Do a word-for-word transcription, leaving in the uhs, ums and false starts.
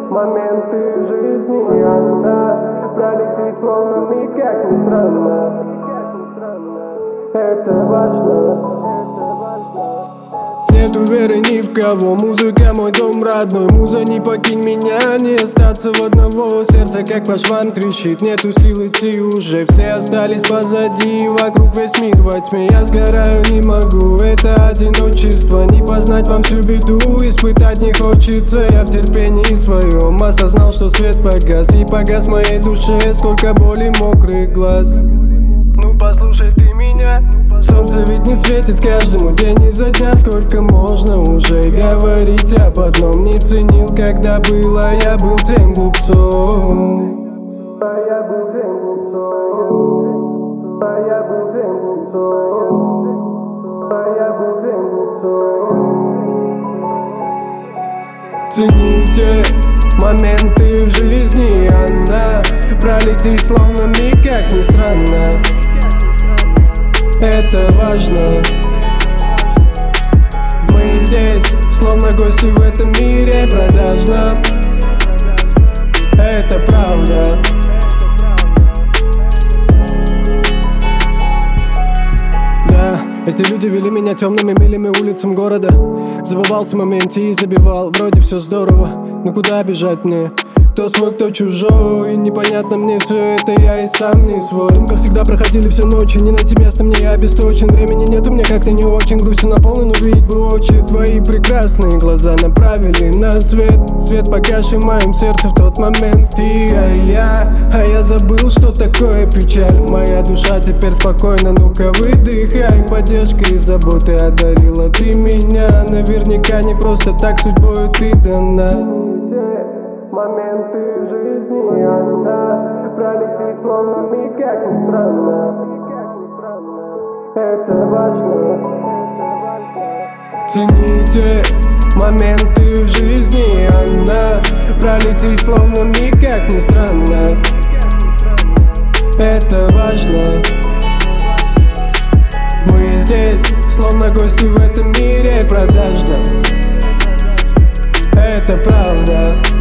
моменты в жизни, она пролетит словно миг, как ни странно. Это важно. Нету веры ни в кого, музыка мой дом родной. Муза, не покинь меня, не остаться в одного. Сердце как по швам трещит, нету сил идти уже. Все остались позади, вокруг весь мир во тьме. Я сгораю, не могу, это одиночество. Не познать вам всю беду, испытать не хочется. Я в терпении своем осознал, что свет погас. И погас в моей душе, сколько боли, мокрых глаз. Ну послушай ты меня. Солнце ведь не светит каждому день изо дня. Сколько можно уже говорить об одном? Не ценил, когда было, я был тем глупцом. А я был тем глупцом. А я был тем глупцом. А я был тем глупцом. Цените моменты в жизни, она пролетит словно миг, как ни странно. Это важно. Мы здесь, словно гости в этом мире продажном. Это правда. Да, эти люди вели меня темными милями улицам города. Забывался в моменте и забивал, вроде все здорово, но куда бежать мне? Кто свой, кто чужой, непонятно мне все это, я и сам не свой. В думках всегда проходили все ночи, не найти место мне, я обесточен. Времени нет у меня как-то не очень, грустью наполнен, увидеть бы очи. Твои прекрасные глаза направили на свет, свет погасший в моем сердце в тот момент. И а я, а я забыл, что такое печаль. Моя душа теперь спокойна, ну-ка выдыхай. Поддержкой и заботой одарила ты меня. Наверняка не просто так судьбою ты дана. Моменты в жизни, она пролетит словно миг, как ни странно. Это важно. Цените моменты в жизни, она пролетит словно миг, как ни странно. Это важно. Мы здесь, словно гости в этом мире продажном. Это правда.